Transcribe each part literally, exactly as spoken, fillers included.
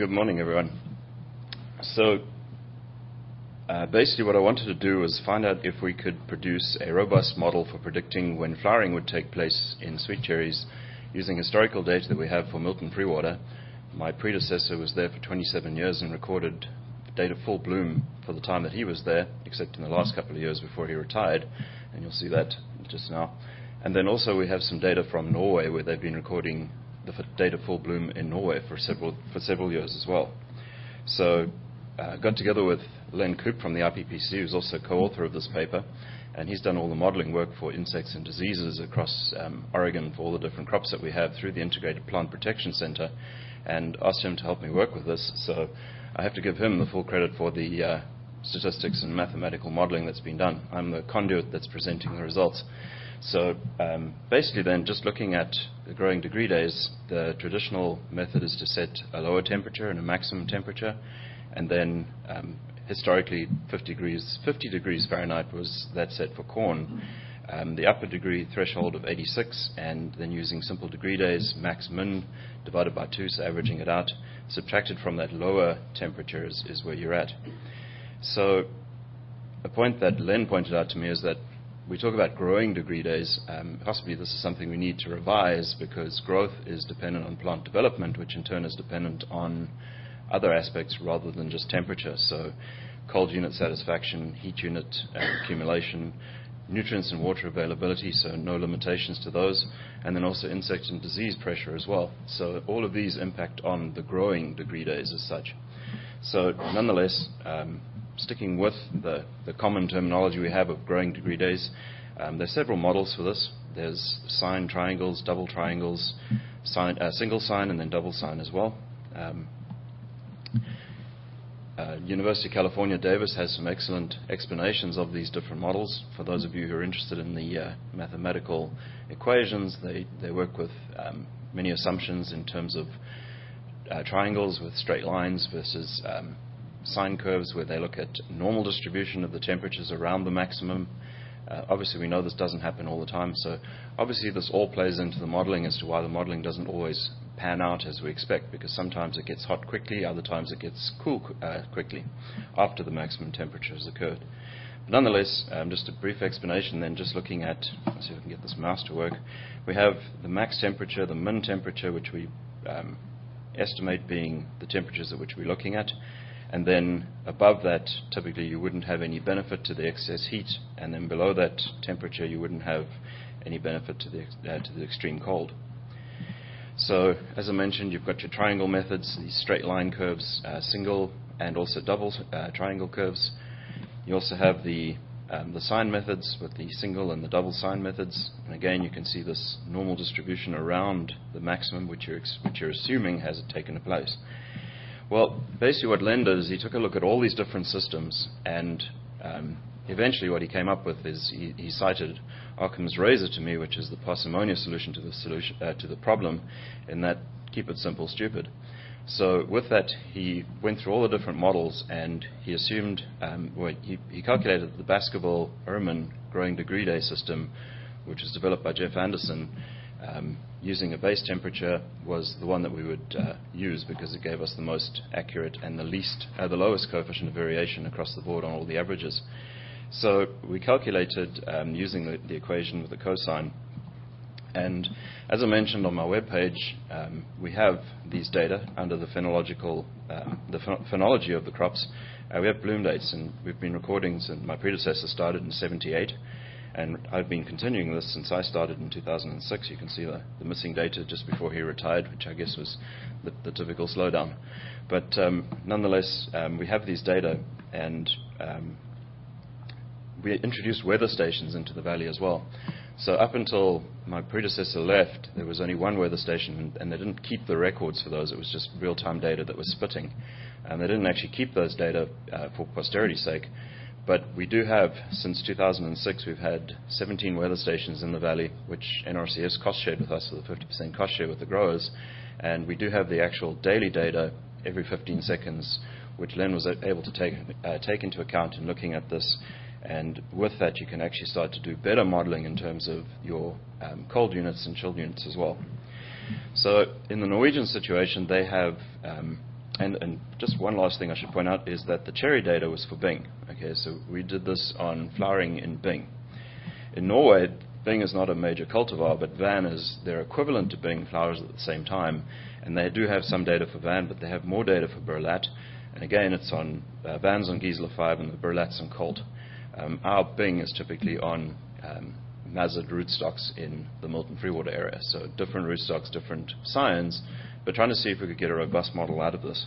Good morning, everyone. So, uh, basically what I wanted to do was find out if we could produce a robust model for predicting when flowering would take place in sweet cherries using historical data that we have for Milton Freewater. My predecessor was there for twenty-seven years and recorded data full bloom for the time that he was there, except in the last couple of years before he retired, and you'll see that just now. And then also we have some data from Norway where they've been recording the data full bloom in Norway for several for several years as well. So uh, got together with Len Koop from the I P P C, who's also co-author of this paper, and he's done all the modeling work for insects and diseases across um, Oregon for all the different crops that we have through the Integrated Plant Protection Center, and asked him to help me work with this. So I have to give him the full credit for the uh, statistics and mathematical modeling that's been done. I'm the conduit that's presenting the results. So um, basically then, just looking at the growing degree days, the traditional method is to set a lower temperature and a maximum temperature, and then um, historically fifty degrees, fifty degrees Fahrenheit was that set for corn. Um, the upper degree threshold of eighty-six, and then using simple degree days, max min divided by two, so averaging it out, subtracted from that lower temperature is, is where you're at. So a point that Len pointed out to me is that we talk about growing degree days. Um, possibly this is something we need to revise because growth is dependent on plant development, which in turn is dependent on other aspects rather than just temperature. So cold unit satisfaction, heat unit uh, accumulation, nutrients and water availability, so no limitations to those, and then also insect and disease pressure as well. So all of these impact on the growing degree days as such. So nonetheless, um, sticking with the, the common terminology we have of growing degree days, um, there's several models for this. There's sign triangles, double triangles, sign, uh, single sign, and then double sign as well. Um, uh, University of California, Davis has some excellent explanations of these different models. For those of you who are interested in the uh, mathematical equations, they, they work with um, many assumptions in terms of uh, triangles with straight lines versus um, sine curves where they look at normal distribution of the temperatures around the maximum. Uh, obviously, we know this doesn't happen all the time, so obviously this all plays into the modeling as to why the modeling doesn't always pan out as we expect, because sometimes it gets hot quickly, other times it gets cool uh, quickly after the maximum temperature has occurred. But nonetheless, um, just a brief explanation then, just looking at, let's see if I can get this mouse to work. We have the max temperature, the min temperature, which we um, estimate being the temperatures at which we're looking at. And then above that, typically you wouldn't have any benefit to the excess heat, and then below that temperature you wouldn't have any benefit to the, uh, to the extreme cold. So, as I mentioned, you've got your triangle methods, these straight line curves, uh, single and also double uh, triangle curves. You also have the, um, the sign methods with the single and the double sign methods. And again, you can see this normal distribution around the maximum, which you're, ex- which you're assuming has taken place. Well, basically what Len did is he took a look at all these different systems, and um, eventually what he came up with is he, he cited Occam's razor to me, which is the parsimonious solution to the solution uh, to the problem, in that keep it simple, stupid. So with that, he went through all the different models, and he assumed, um, well, he, he calculated the Baskerville-Ehrman growing degree day system, which was developed by Jeff Anderson, Um, using a base temperature was the one that we would uh, use because it gave us the most accurate and the least, uh, the lowest coefficient of variation across the board on all the averages. So we calculated um, using the, the equation with the cosine. And as I mentioned on my webpage, um, we have these data under the phenological, um, the ph- phenology of the crops. Uh, we have bloom dates, and we've been recording since my predecessor started in seventy-eight. And I've been continuing this since I started in two thousand six. You can see the, the missing data just before he retired, which I guess was the, the typical slowdown. But um, nonetheless, um, we have these data, and um, we introduced weather stations into the valley as well. So up until my predecessor left, there was only one weather station, and, and they didn't keep the records for those. It was just real-time data that was spitting. And they didn't actually keep those data uh, for posterity's sake. But we do have, since two thousand six, we've had seventeen weather stations in the valley, which N R C S cost-shared with us, with a fifty percent cost share with the growers. And we do have the actual daily data every fifteen seconds, which Len was able to take, uh, take into account in looking at this. And with that, you can actually start to do better modeling in terms of your um, cold units and chilled units as well. So in the Norwegian situation, they have um, and, and just one last thing I should point out is that the cherry data was for Bing. Okay, so we did this on flowering in Bing. In Norway, Bing is not a major cultivar, but Van is their equivalent to Bing, flowers at the same time. And they do have some data for Van, but they have more data for Burlat. And again, it's on uh, Van's on Gisela five and the Burlat's on Colt. Um, our Bing is typically on um, Mazid rootstocks in the Milton-Freewater area. So different rootstocks, different science, but trying to see if we could get a robust model out of this.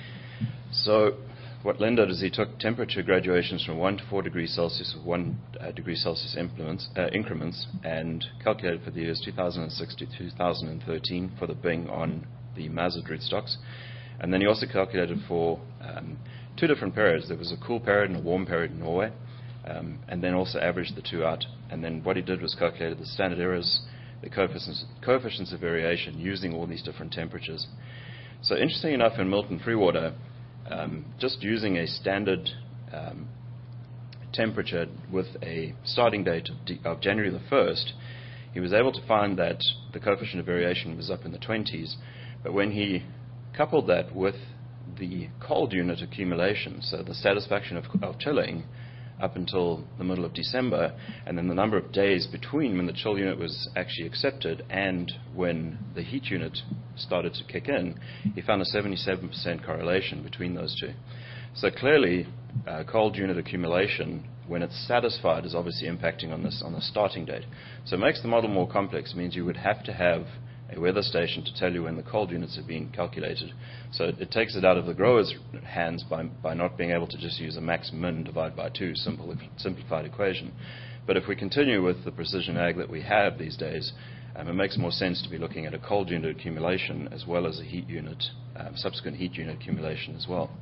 So what Len did is he took temperature graduations from one to four degrees Celsius with one uh, degree Celsius implements, uh, increments and calculated for the years two thousand six to two thousand thirteen for the Bing on the Mazid rootstocks. And then he also calculated for um, two different periods. There was a cool period and a warm period in Norway, um, and then also averaged the two out. And then what he did was calculated the standard errors, the coefficients, coefficients of variation using all these different temperatures. So interesting enough, in Milton-Freewater, um, just using a standard um, temperature with a starting date of, de- of January the first, he was able to find that the coefficient of variation was up in the twenties. But when he coupled that with the cold unit accumulation, so the satisfaction of, of chilling up until the middle of December, and then the number of days between when the chill unit was actually accepted and when the heat unit started to kick in, he found a seventy-seven percent correlation between those two. So clearly, uh, cold unit accumulation, when it's satisfied, is obviously impacting on this on the starting date. So it makes the model more complex. It means you would have to have a weather station to tell you when the cold units are being calculated. So it, it takes it out of the grower's hands by, by not being able to just use a max min divide by two simple, simplified equation. But if we continue with the precision ag that we have these days, um, it makes more sense to be looking at a cold unit accumulation as well as a heat unit, um, subsequent heat unit accumulation as well.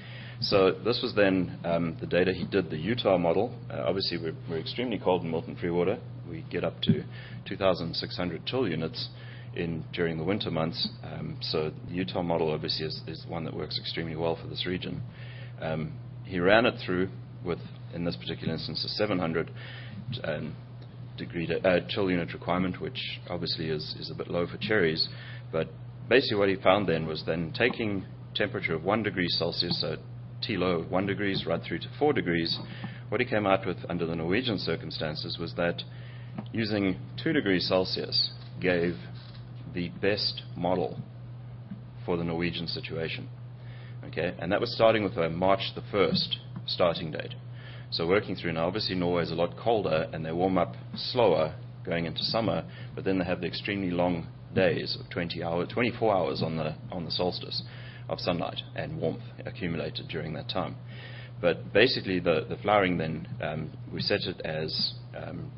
So this was then um, the data. He did the Utah model. Uh, obviously, we're, we're extremely cold in Milton-Freewater. We get up to two thousand six hundred chill units in during the winter months. Um, so the Utah model obviously is, is one that works extremely well for this region. Um, he ran it through with, in this particular instance, a seven hundred um, degree de- uh, chill unit requirement, which obviously is, is a bit low for cherries. But basically what he found then was then taking temperature of one degree Celsius, so T low of one degrees right through to four degrees, what he came out with under the Norwegian circumstances was that using two degrees Celsius gave the best model for the Norwegian situation. Okay, and that was starting with a March the first starting date. So working through now, obviously Norway is a lot colder and they warm up slower going into summer, but then they have the extremely long days of twenty hours, twenty-four hours on the on the solstice of sunlight and warmth accumulated during that time. But basically the, the flowering then, um, we set it as um,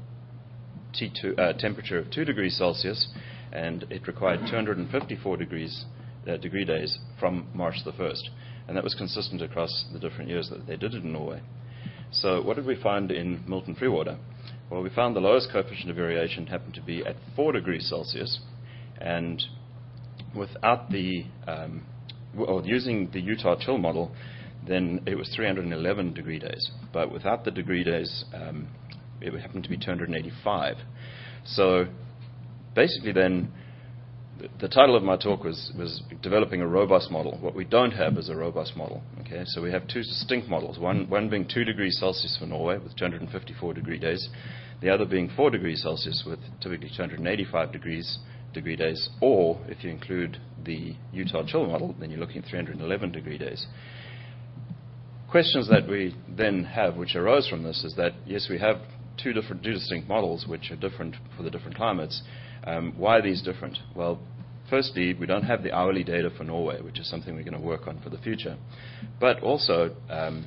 T two, uh, temperature of two degrees Celsius, and it required two hundred fifty-four degrees uh, degree days from March the first. And that was consistent across the different years that they did it in Norway. So what did we find in Milton-Freewater? Well, we found the lowest coefficient of variation happened to be at four degrees Celsius, and without the, um, well, using the Utah chill model, then it was three hundred eleven degree days. But without the degree days, um, it would happen to be two hundred eighty-five. So basically then, the, the title of my talk was, was developing a robust model. What we don't have is a robust model. Okay, so we have two distinct models, one, one being two degrees Celsius for Norway with two hundred fifty-four degree days, the other being four degrees Celsius with typically two hundred eighty-five degrees degree days, or if you include the Utah chill model, then you're looking at three hundred eleven degree days. Questions that we then have, which arose from this, is that yes, we have two different, two distinct models which are different for the different climates. Um, why are these different? Well, firstly, we don't have the hourly data for Norway, which is something we're going to work on for the future. But also, um,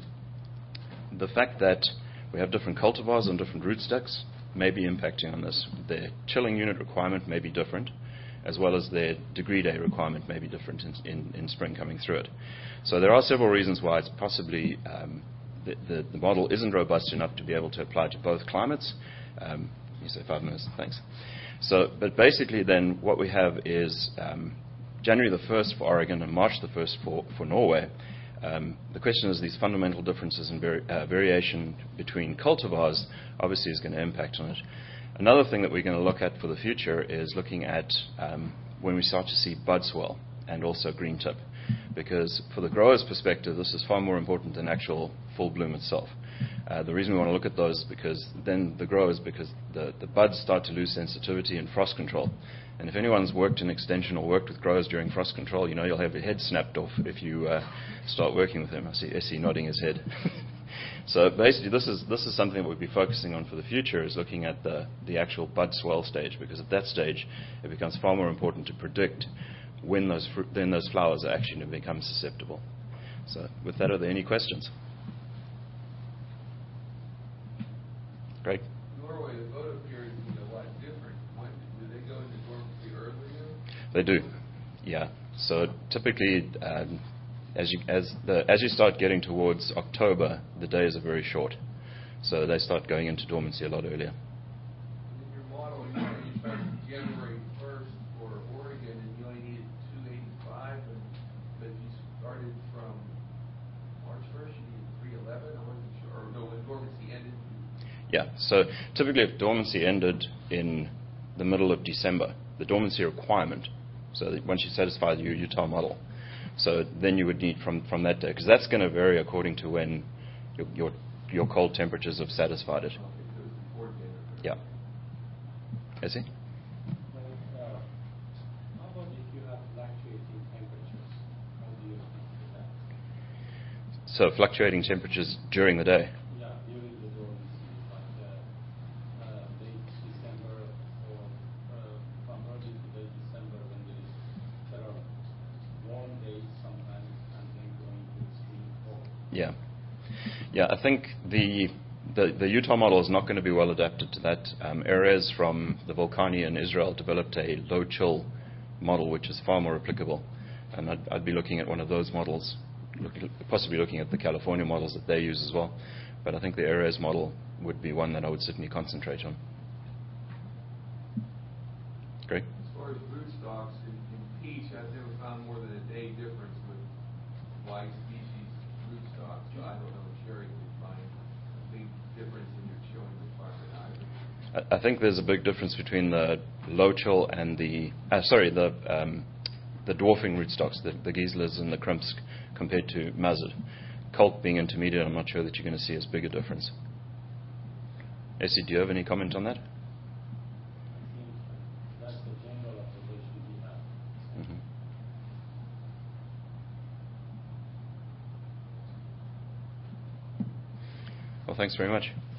the fact that we have different cultivars and different rootstocks may be impacting on this. Their chilling unit requirement may be different, as well as their degree day requirement may be different in, in, in spring coming through it. So there are several reasons why it's possibly um, the, the, the model isn't robust enough to be able to apply to both climates. Um, you say five minutes, thanks. So, but basically then what we have is um, January the first for Oregon and March the first for, for Norway. Um, the question is these fundamental differences in vari- uh, variation between cultivars obviously is going to impact on it. Another thing that we're going to look at for the future is looking at um, when we start to see bud swell and also green tip. because for the grower's perspective, this is far more important than actual full bloom itself. Uh, the reason we want to look at those is because then the growers, because the, the buds start to lose sensitivity in frost control. And if anyone's worked in extension or worked with growers during frost control, you know you'll have your head snapped off if you uh, start working with him. I see Essie nodding his head. So basically, this is this is something that we'll be focusing on for the future, is looking at the, the actual bud swell stage, because at that stage, it becomes far more important to predict when those fru- then those flowers are actually going to become susceptible. So with that, are there any questions? Great. Norway, the photo periods is a lot different. When do they go into dormancy earlier? They do, yeah. So typically, um, as you as the as you start getting towards October, the days are very short. So they start going into dormancy a lot earlier. In your model, you, know, you started January first for Oregon, and you only needed two eighty-five, and, but you started from March first, you needed three eleven. I wasn't sure. Or no, when dormancy ended. Yeah, so typically if dormancy ended in the middle of December, the dormancy requirement, so that once you satisfy your Utah model, so then you would need from, from that day, because that's going to vary according to when your, your your cold temperatures have satisfied it. Yeah. Is he? Uh, how about if you have fluctuating temperatures? How do you handle that? So fluctuating temperatures during the day. Yeah, during the dormancy, like uh, uh, late December or uh, from early to late December, when there is there are warm days sometimes and then going to extreme cold. Yeah. Yeah, I think the, the the Utah model is not going to be well adapted to that. Um, areas from the Volcania in Israel developed a low chill model, which is far more applicable. And I'd, I'd be looking at one of those models, look, possibly looking at the California models that they use as well. But I think the areas model would be one that I would certainly concentrate on. Great. As far as rootstocks, in, in peach, I've never found more than a day difference with wide species rootstocks. So I don't know if Sherry could find a big difference in your chilling requirement either. I, I think there's a big difference between the low chill and the uh, sorry the um, the dwarfing rootstocks, the, the Gieslas and the Crimps, compared to Mazet. Colt being intermediate, I'm not sure that you're going to see as big a difference. Essie, do you have any comment on that? I think that's the general observation we have. Mm-hmm. Well, thanks very much.